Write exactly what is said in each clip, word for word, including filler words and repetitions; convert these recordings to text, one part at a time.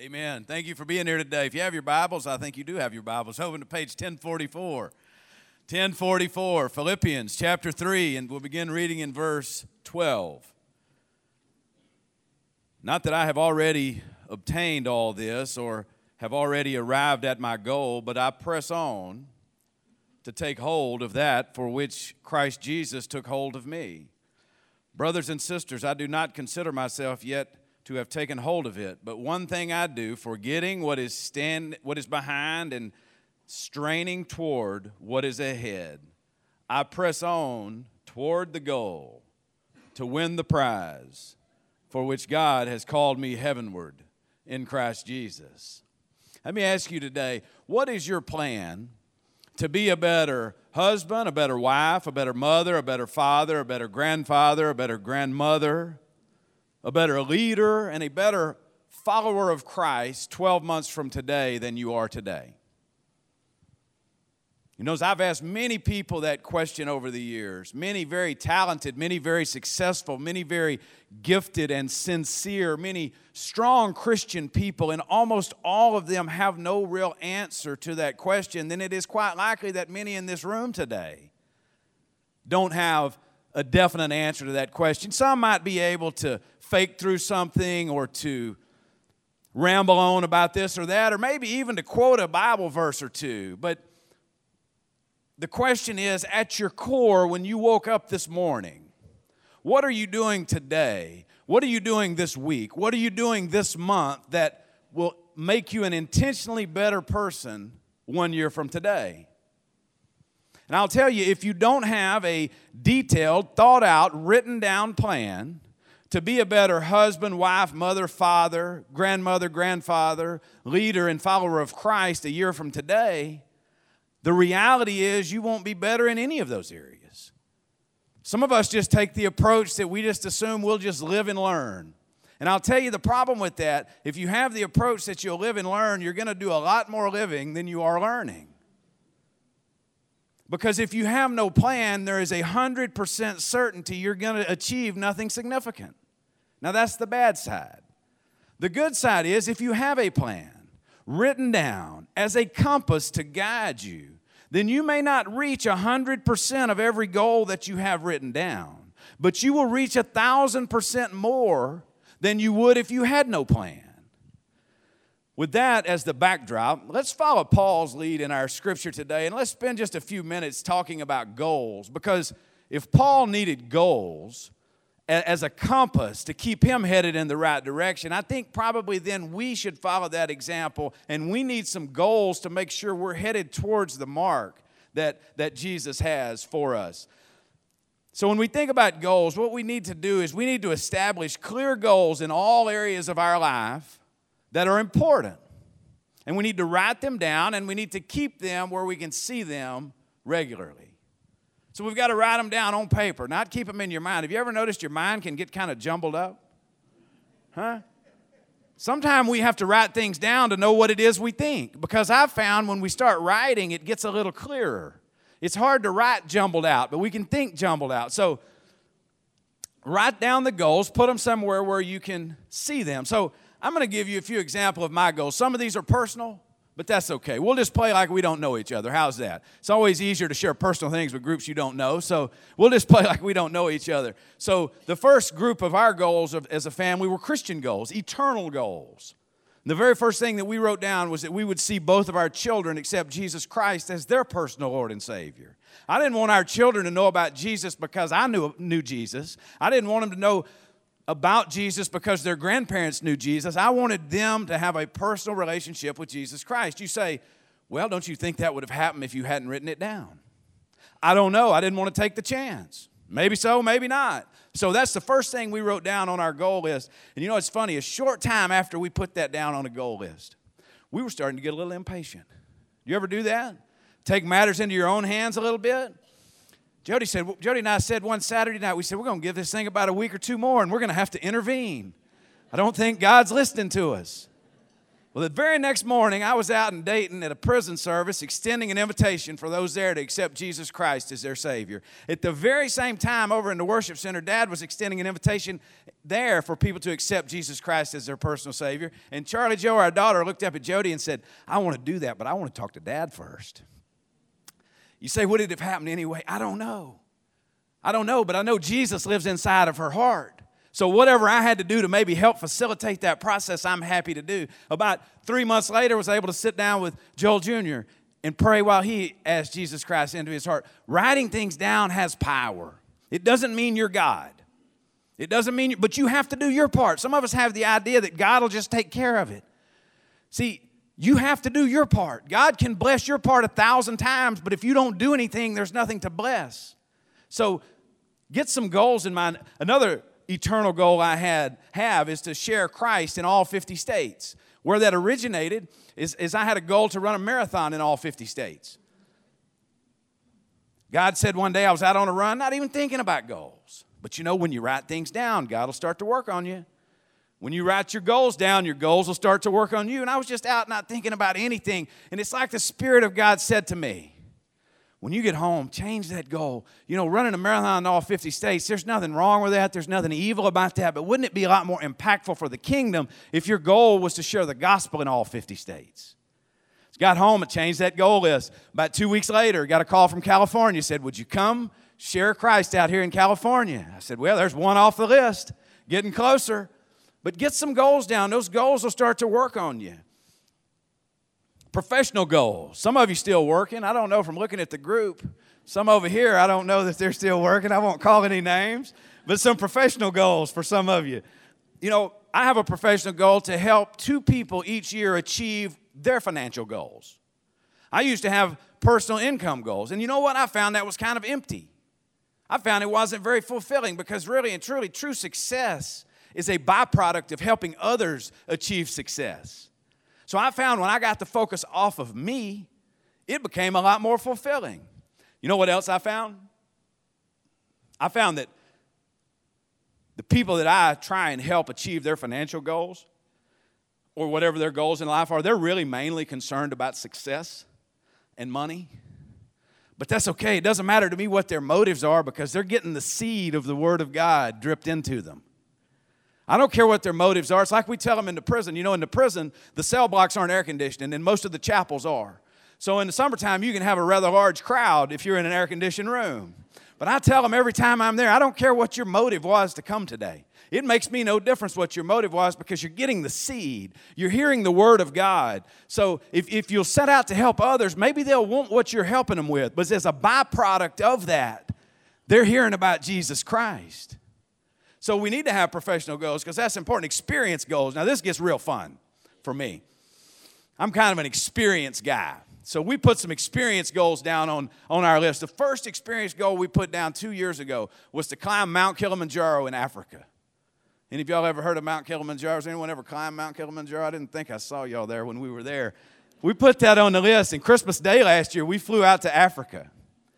Amen. Thank you for being here today. If you have your Bibles, I think you do have your Bibles. Open to page ten forty-four. ten forty-four, Philippians chapter three, and we'll begin reading in verse twelve. Not that I have already obtained all this or have already arrived at my goal, but I press on to take hold of that for which Christ Jesus took hold of me. Brothers and sisters, I do not consider myself yet to have taken hold of it, but one thing I do, forgetting what is stand, what is behind and straining toward what is ahead, I press on toward the goal to win the prize for which God has called me heavenward in Christ Jesus. Let me ask you today, what is your plan to be a better husband, a better wife, a better mother, a better father, a better grandfather, a better grandmother, a better leader, and a better follower of Christ twelve months from today than you are today? You know, as I've asked many people that question over the years, many very talented, many very successful, many very gifted and sincere, many strong Christian people, and almost all of them have no real answer to that question, then it is quite likely that many in this room today don't have a definite answer to that question. Some might be able to fake through something or to ramble on about this or that, or maybe even to quote a Bible verse or two. But the question is, at your core, when you woke up this morning, what are you doing today? What are you doing this week? What are you doing this month that will make you an intentionally better person one year from today? And I'll tell you, if you don't have a detailed, thought out, written down plan to be a better husband, wife, mother, father, grandmother, grandfather, leader, and follower of Christ a year from today, the reality is you won't be better in any of those areas. Some of us just take the approach that we just assume we'll just live and learn. And I'll tell you the problem with that, if you have the approach that you'll live and learn, you're going to do a lot more living than you are learning. Because if you have no plan, there is a one hundred percent certainty you're going to achieve nothing significant. Now, that's the bad side. The good side is if you have a plan written down as a compass to guide you, then you may not reach one hundred percent of every goal that you have written down, but you will reach one thousand percent more than you would if you had no plan. With that as the backdrop, let's follow Paul's lead in our scripture today, and let's spend just a few minutes talking about goals, because if Paul needed goals as a compass to keep him headed in the right direction, I think probably then we should follow that example, and we need some goals to make sure we're headed towards the mark that, that Jesus has for us. So when we think about goals, what we need to do is we need to establish clear goals in all areas of our life that are important. And we need to write them down, and we need to keep them where we can see them regularly. So we've got to write them down on paper, not keep them in your mind. Have you ever noticed your mind can get kind of jumbled up? Huh? Sometimes we have to write things down to know what it is we think, because I've found when we start writing, it gets a little clearer. It's hard to write jumbled out, but we can think jumbled out. So write down the goals, put them somewhere where you can see them. So I'm going to give you a few examples of my goals. Some of these are personal, but that's okay. We'll just play like we don't know each other. How's that? It's always easier to share personal things with groups you don't know, so we'll just play like we don't know each other. So the first group of our goals of, as a family were Christian goals, eternal goals. And the very first thing that we wrote down was that we would see both of our children accept Jesus Christ as their personal Lord and Savior. I didn't want our children to know about Jesus because I knew, knew Jesus. I didn't want them to know about Jesus because their grandparents knew Jesus. I wanted them to have a personal relationship with Jesus Christ. You say, well, don't you think that would have happened if you hadn't written it down? I don't know. I didn't want to take the chance. Maybe so, maybe not. So that's the first thing we wrote down on our goal list. And you know, it's funny, a short time after we put that down on a goal list, we were starting to get a little impatient. You ever do that? Take matters into your own hands a little bit? Jody said, Jody and I said one Saturday night, we said, we're going to give this thing about a week or two more, and we're going to have to intervene. I don't think God's listening to us. Well, the very next morning, I was out in Dayton at a prison service extending an invitation for those there to accept Jesus Christ as their Savior. At the very same time, over in the worship center, Dad was extending an invitation there for people to accept Jesus Christ as their personal Savior. And Charlie Joe, our daughter, looked up at Jody and said, I want to do that, but I want to talk to Dad first. You say, would it have happened anyway? I don't know. I don't know, but I know Jesus lives inside of her heart. So whatever I had to do to maybe help facilitate that process, I'm happy to do. About three months later, I was able to sit down with Joel Junior and pray while he asked Jesus Christ into his heart. Writing things down has power. It doesn't mean you're God. It doesn't mean, you, but you have to do your part. Some of us have the idea that God will just take care of it. See, you have to do your part. God can bless your part a thousand times, but if you don't do anything, there's nothing to bless. So get some goals in mind. Another eternal goal I had have is to share Christ in all fifty states. Where that originated is, is I had a goal to run a marathon in all fifty states. God said one day I was out on a run, not even thinking about goals. But you know, when you write things down, God will start to work on you. When you write your goals down, your goals will start to work on you. And I was just out not thinking about anything. And it's like the Spirit of God said to me, when you get home, change that goal. You know, running a marathon in all fifty states, there's nothing wrong with that. There's nothing evil about that. But wouldn't it be a lot more impactful for the kingdom if your goal was to share the gospel in all fifty states? Got home and changed that goal list. About two weeks later, got a call from California. Said, would you come share Christ out here in California? I said, well, there's one off the list. Getting closer. But get some goals down. Those goals will start to work on you. Professional goals. Some of you still working. I don't know from looking at the group. Some over here, I don't know that they're still working. I won't call any names. But some professional goals for some of you. You know, I have a professional goal to help two people each year achieve their financial goals. I used to have personal income goals. And you know what? I found that was kind of empty. I found it wasn't very fulfilling because really and truly, true success is a byproduct of helping others achieve success. So I found when I got the focus off of me, it became a lot more fulfilling. You know what else I found? I found that the people that I try and help achieve their financial goals or whatever their goals in life are, they're really mainly concerned about success and money. But that's okay. It doesn't matter to me what their motives are because they're getting the seed of the Word of God dripped into them. I don't care what their motives are. It's like we tell them in the prison. You know, in the prison, the cell blocks aren't air conditioned, and most of the chapels are. So in the summertime, you can have a rather large crowd if you're in an air-conditioned room. But I tell them every time I'm there, I don't care what your motive was to come today. It makes me no difference what your motive was because you're getting the seed. You're hearing the Word of God. So if, if you'll set out to help others, maybe they'll want what you're helping them with. But as a byproduct of that, they're hearing about Jesus Christ. So we need to have professional goals because that's important. Experience goals. Now, this gets real fun for me. I'm kind of an experienced guy. So we put some experience goals down on, on our list. The first experience goal we put down two years ago was to climb Mount Kilimanjaro in Africa. Any of y'all ever heard of Mount Kilimanjaro? Has anyone ever climbed Mount Kilimanjaro? I didn't think I saw y'all there when we were there. We put that on the list. And Christmas Day last year, we flew out to Africa.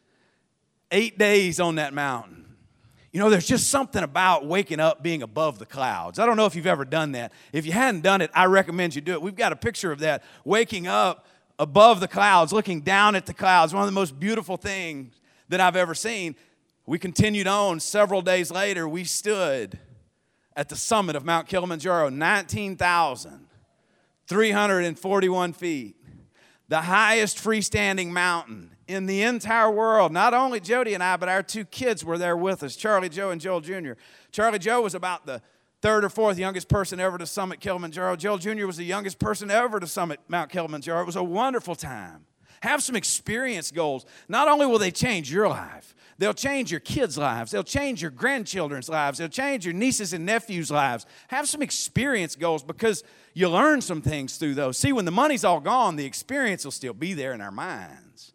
Eight days on that mountain. You know, there's just something about waking up being above the clouds. I don't know if you've ever done that. If you hadn't done it, I recommend you do it. We've got a picture of that, waking up above the clouds, looking down at the clouds. One of the most beautiful things that I've ever seen. We continued on. Several days later, we stood at the summit of Mount Kilimanjaro, nineteen thousand three hundred forty-one feet, the highest freestanding mountain in the entire world. Not only Jody and I, but our two kids were there with us, Charlie Joe and Joel Junior Charlie Joe was about the third or fourth youngest person ever to summit Kilimanjaro. Joel Junior was the youngest person ever to summit Mount Kilimanjaro. It was a wonderful time. Have some experience goals. Not only will they change your life, they'll change your kids' lives. They'll change your grandchildren's lives. They'll change your nieces and nephews' lives. Have some experience goals because you learn some things through those. See, when the money's all gone, the experience will still be there in our minds.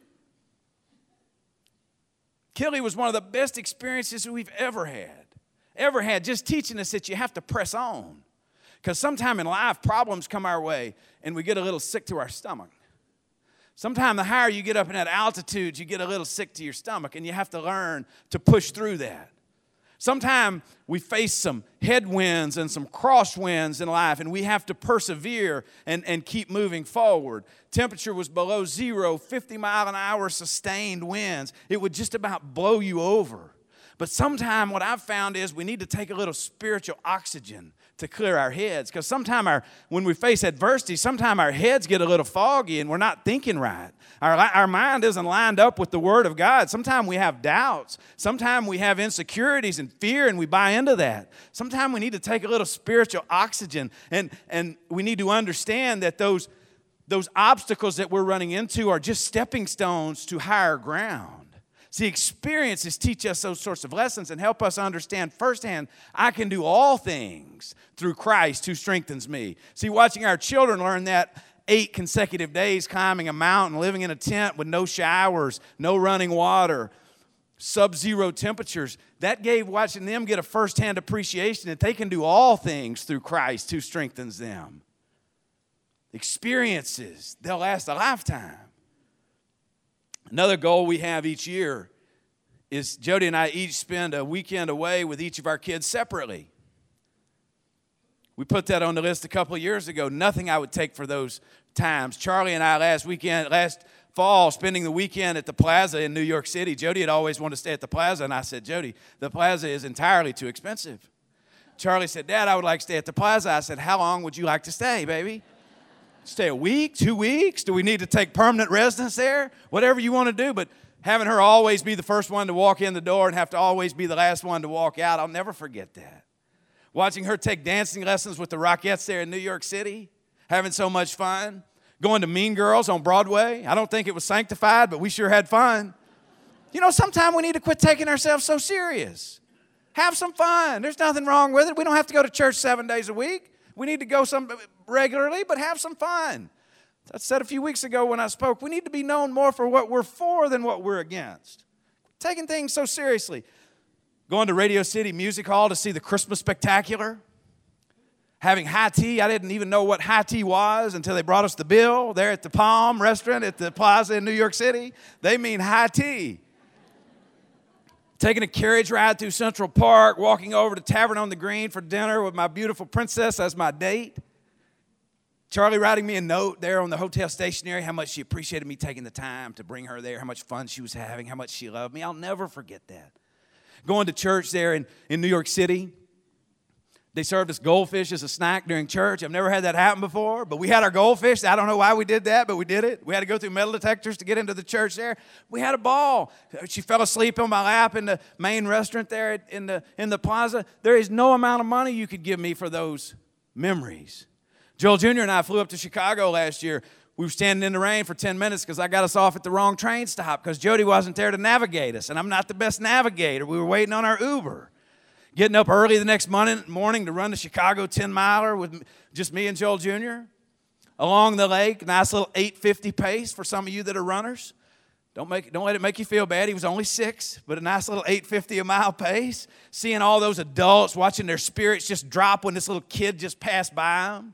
Killy was one of the best experiences we've ever had. Ever had, just teaching us that you have to press on. Because sometime in life, problems come our way, and we get a little sick to our stomach. Sometimes the higher you get up in that altitude, you get a little sick to your stomach, and you have to learn to push through that. Sometimes we face some headwinds and some crosswinds in life, and we have to persevere and, and keep moving forward. Temperature was below zero, fifty mile an hour sustained winds. It would just about blow you over. But sometimes what I've found is we need to take a little spiritual oxygen to clear our heads. Because sometimes our, when we face adversity, sometimes our heads get a little foggy and we're not thinking right. Our, our mind isn't lined up with the Word of God. Sometimes we have doubts. Sometimes we have insecurities and fear and we buy into that. Sometimes we need to take a little spiritual oxygen, and, and we need to understand that those, those obstacles that we're running into are just stepping stones to higher ground. See, experiences teach us those sorts of lessons and help us understand firsthand, I can do all things through Christ who strengthens me. See, watching our children learn that eight consecutive days climbing a mountain, living in a tent with no showers, no running water, sub-zero temperatures, that gave watching them get a firsthand appreciation that they can do all things through Christ who strengthens them. Experiences, they'll last a lifetime. Another goal we have each year is Jody and I each spend a weekend away with each of our kids separately. We put that on the list a couple of years ago. Nothing I would take for those times. Charlie and I last weekend, last fall, spending the weekend at the Plaza in New York City. Jody had always wanted to stay at the Plaza, and I said, Jody, the Plaza is entirely too expensive. Charlie said, Dad, I would like to stay at the Plaza. I said, how long would you like to stay, baby? Stay a week, two weeks? Do we need to take permanent residence there? Whatever you want to do, but having her always be the first one to walk in the door and have to always be the last one to walk out, I'll never forget that. Watching her take dancing lessons with the Rockettes there in New York City, having so much fun. Going to Mean Girls on Broadway. I don't think it was sanctified, but we sure had fun. You know, sometimes we need to quit taking ourselves so serious. Have some fun. There's nothing wrong with it. We don't have to go to church seven days a week. We need to go some regularly, but have some fun. I said a few weeks ago when I spoke, we need to be known more for what we're for than what we're against. Taking things so seriously. Going to Radio City Music Hall to see the Christmas Spectacular. Having high tea. I didn't even know what high tea was until they brought us the bill there at the Palm Restaurant at the Plaza in New York City. They mean high tea. Taking a carriage ride through Central Park, walking over to Tavern on the Green for dinner with my beautiful princess as my date. Charlie writing me a note there on the hotel stationery, how much she appreciated me taking the time to bring her there, how much fun she was having, how much she loved me. I'll never forget that. Going to church there in, in New York City. They served us goldfish as a snack during church. I've never had that happen before, but we had our goldfish. I don't know why we did that, but we did it. We had to go through metal detectors to get into the church there. We had a ball. She fell asleep on my lap in the main restaurant there in the, in the plaza. There is no amount of money you could give me for those memories. Joel Junior and I flew up to Chicago last year. We were standing in the rain for ten minutes because I got us off at the wrong train stop because Jody wasn't there to navigate us, and I'm not the best navigator. We were waiting on our Uber. Getting up early the next morning to run the Chicago ten-miler with just me and Joel Junior Along the lake, nice little eight fifty pace for some of you that are runners. Don't, make, don't let it make you feel bad. He was only six, but a nice little eight fifty a mile pace. Seeing all those adults, watching their spirits just drop when this little kid just passed by them.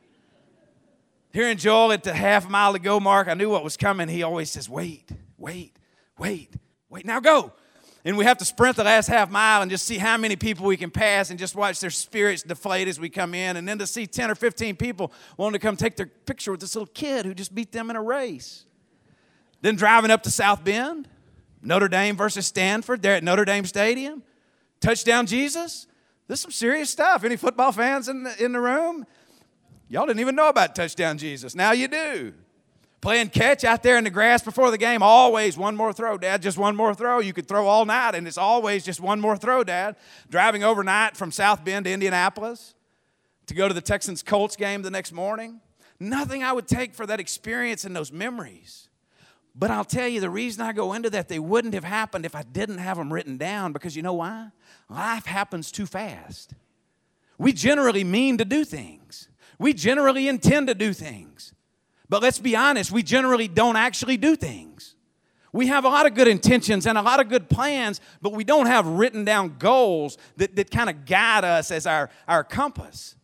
Hearing Joel at the half mile to go mark, I knew what was coming. He always says, wait, wait, wait, wait, now go. And we have to sprint the last half mile and just see how many people we can pass and just watch their spirits deflate as we come in. And then to see ten or fifteen people wanting to come take their picture with this little kid who just beat them in a race. Then driving up to South Bend, Notre Dame versus Stanford, there at Notre Dame Stadium. Touchdown Jesus. This is some serious stuff. Any football fans in the, in the room? Y'all didn't even know about Touchdown Jesus. Now you do. Playing catch out there in the grass before the game, always one more throw, Dad, just one more throw. You could throw all night, and it's always just one more throw, Dad. Driving overnight from South Bend to Indianapolis to go to the Texans-Colts game the next morning. Nothing I would take for that experience and those memories. But I'll tell you, the reason I go into that, they wouldn't have happened if I didn't have them written down, because you know why? Life happens too fast. We generally mean to do things. We generally intend to do things. But let's be honest, we generally don't actually do things. We have a lot of good intentions and a lot of good plans, but we don't have written down goals that, that kind of guide us as our, our compass.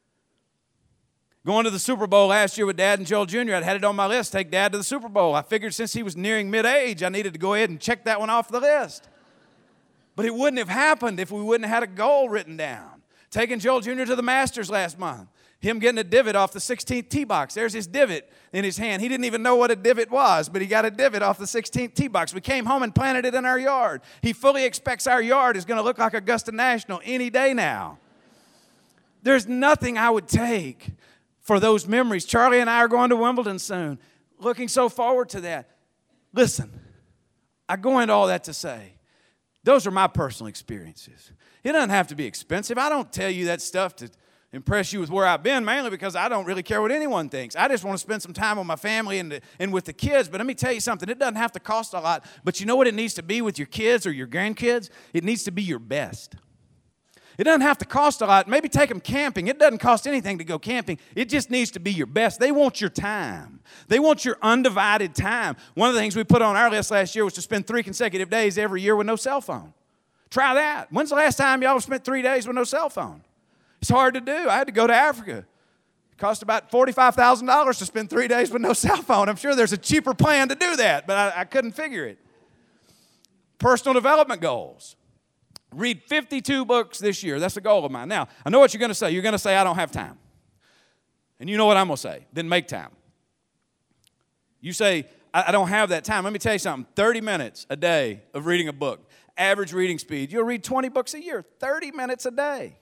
Going to the Super Bowl last year with Dad and Joel Junior, I'd had it on my list, take Dad to the Super Bowl. I figured since he was nearing mid-age, I needed to go ahead and check that one off the list. But it wouldn't have happened if we wouldn't have had a goal written down. Taking Joel Junior to the Masters last month. Him getting a divot off the sixteenth tee box. There's his divot in his hand. He didn't even know what a divot was, but he got a divot off the sixteenth tee box. We came home and planted it in our yard. He fully expects our yard is going to look like Augusta National any day now. There's nothing I would take for those memories. Charlie and I are going to Wimbledon soon. Looking so forward to that. Listen, I go into all that to say, those are my personal experiences. It doesn't have to be expensive. I don't tell you that stuff to impress you with where I've been, mainly because I don't really care what anyone thinks. I just want to spend some time with my family and, and with the kids. But let me tell you something. It doesn't have to cost a lot. But you know what it needs to be with your kids or your grandkids? It needs to be your best. It doesn't have to cost a lot. Maybe take them camping. It doesn't cost anything to go camping. It just needs to be your best. They want your time. They want your undivided time. One of the things we put on our list last year was to spend three consecutive days every year with no cell phone. Try that. When's the last time y'all spent three days with no cell phone? It's hard to do. I had to go to Africa. It cost about forty-five thousand dollars to spend three days with no cell phone. I'm sure there's a cheaper plan to do that, but I, I couldn't figure it. Personal development goals. Read fifty-two books this year. That's a goal of mine. Now, I know what you're going to say. You're going to say, I don't have time. And you know what I'm going to say. Then make time. You say, I, I don't have that time. Let me tell you something. thirty minutes a day of reading a book. Average reading speed. You'll read twenty books a year. thirty minutes a day.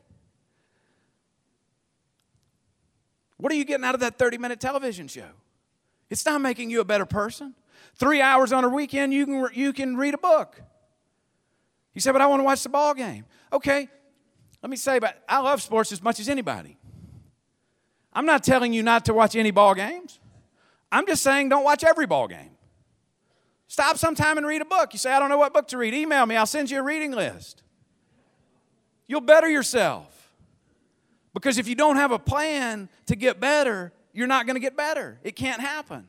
What are you getting out of that thirty-minute television show? It's not making you a better person. Three hours on a weekend, you can, you can read a book. You say, but I want to watch the ball game. Okay, let me say, but I love sports as much as anybody. I'm not telling you not to watch any ball games. I'm just saying don't watch every ball game. Stop sometime and read a book. You say, I don't know what book to read. Email me. I'll send you a reading list. You'll better yourself. Because if you don't have a plan to get better, you're not going to get better. It can't happen.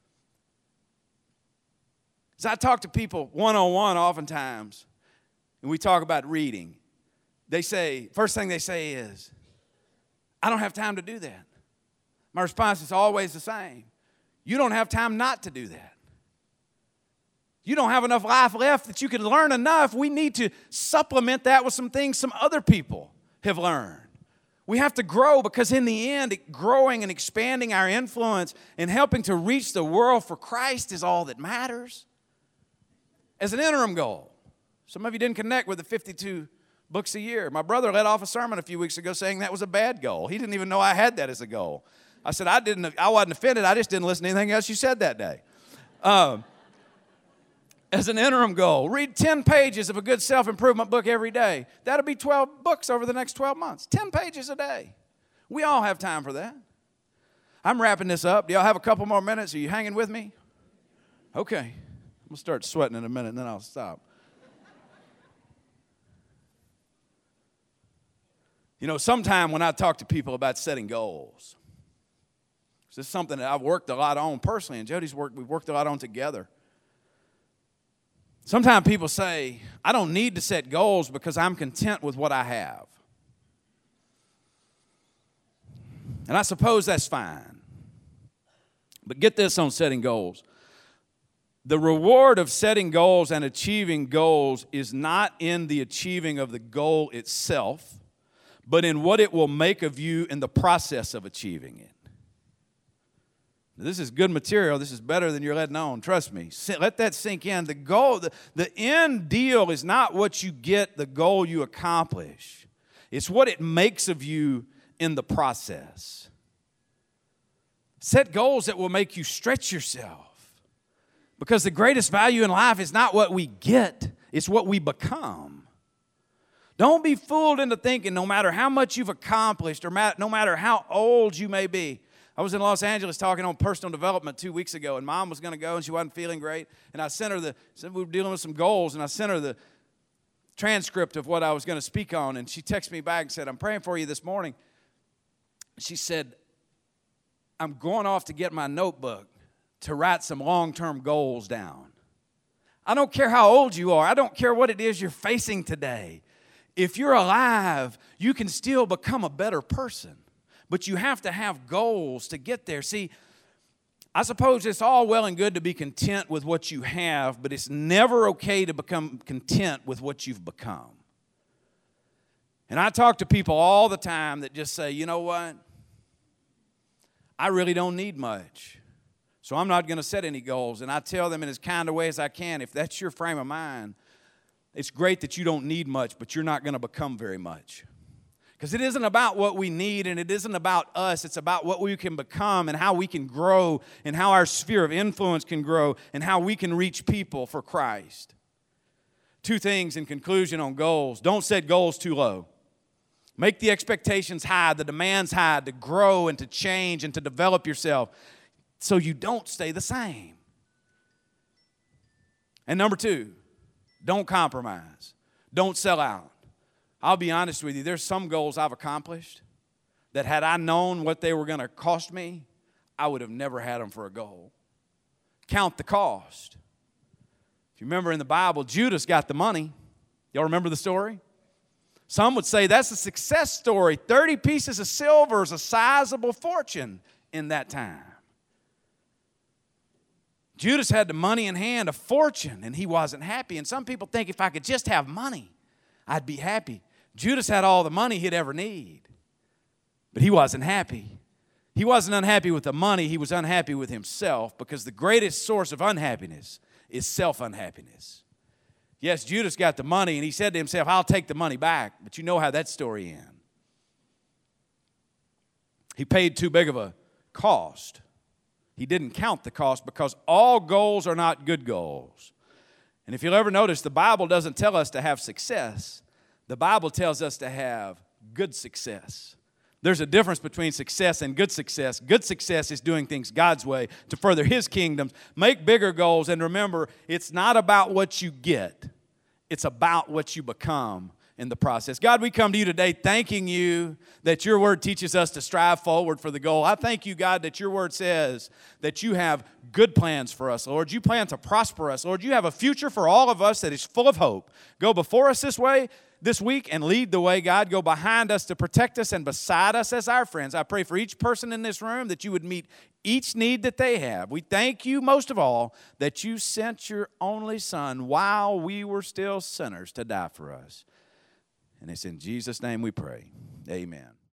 As I talk to people one-on-one oftentimes, and we talk about reading, they say, first thing they say is, I don't have time to do that. My response is always the same. You don't have time not to do that. You don't have enough life left that you can learn enough. We need to supplement that with some things some other people have learned. We have to grow because in the end, growing and expanding our influence and helping to reach the world for Christ is all that matters. As an interim goal, some of you didn't connect with the fifty-two books a year. My brother led off a sermon a few weeks ago saying that was a bad goal. He didn't even know I had that as a goal. I said, I didn't. I wasn't offended. I just didn't listen to anything else you said that day. Um, as an interim goal, read ten pages of a good self-improvement book every day. That'll be twelve books over the next twelve months. ten pages a day. We all have time for that. I'm wrapping this up. Do y'all have a couple more minutes? Are you hanging with me? Okay. I'm going to start sweating in a minute, and then I'll stop. You know, sometime when I talk to people about setting goals, this is something that I've worked a lot on personally, and Jody's worked, we've worked a lot on together. Sometimes people say, I don't need to set goals because I'm content with what I have. And I suppose that's fine. But get this on setting goals. The reward of setting goals and achieving goals is not in the achieving of the goal itself, but in what it will make of you in the process of achieving it. This is good material. This is better than you're letting on. Trust me. Let that sink in. The goal, the, the end deal is not what you get, the goal you accomplish. It's what it makes of you in the process. Set goals that will make you stretch yourself. Because the greatest value in life is not what we get, it's what we become. Don't be fooled into thinking no matter how much you've accomplished or no matter how old you may be. I was in Los Angeles talking on personal development two weeks ago, and Mom was going to go, and she wasn't feeling great. And I sent her the, we were dealing with some goals, and I sent her the transcript of what I was going to speak on. And she texted me back and said, I'm praying for you this morning. She said, I'm going off to get my notebook to write some long-term goals down. I don't care how old you are. I don't care what it is you're facing today. If you're alive, you can still become a better person. But you have to have goals to get there. See, I suppose it's all well and good to be content with what you have, but it's never okay to become content with what you've become. And I talk to people all the time that just say, you know what? I really don't need much, so I'm not going to set any goals. And I tell them in as kind of way as I can, if that's your frame of mind, it's great that you don't need much, but you're not going to become very much. Because it isn't about what we need, and it isn't about us. It's about what we can become and how we can grow and how our sphere of influence can grow and how we can reach people for Christ. Two things in conclusion on goals. Don't set goals too low. Make the expectations high, the demands high to grow and to change and to develop yourself so you don't stay the same. And number two, don't compromise. Don't sell out. I'll be honest with you, there's some goals I've accomplished that had I known what they were going to cost me, I would have never had them for a goal. Count the cost. If you remember in the Bible, Judas got the money. Y'all remember the story? Some would say that's a success story. thirty pieces of silver is a sizable fortune in that time. Judas had the money in hand, a fortune, and he wasn't happy. And some people think if I could just have money, I'd be happy. Judas had all the money he'd ever need, but he wasn't happy. He wasn't unhappy with the money. He was unhappy with himself, because the greatest source of unhappiness is self-unhappiness. Yes, Judas got the money, and he said to himself, I'll take the money back. But you know how that story ends. He paid too big of a cost. He didn't count the cost, because all goals are not good goals. And if you'll ever notice, the Bible doesn't tell us to have success. The Bible tells us to have good success. There's a difference between success and good success. Good success is doing things God's way to further His kingdom. Make bigger goals, and remember, it's not about what you get. It's about what you become in the process. God, we come to you today thanking you that your word teaches us to strive forward for the goal. I thank you, God, that your word says that you have good plans for us, Lord. You plan to prosper us, Lord. You have a future for all of us that is full of hope. Go before us this way, this week, and lead the way, God. Go behind us to protect us and beside us as our friends. I pray for each person in this room that you would meet each need that they have. We thank you most of all that you sent your only Son while we were still sinners to die for us. And it's in Jesus' name we pray. Amen.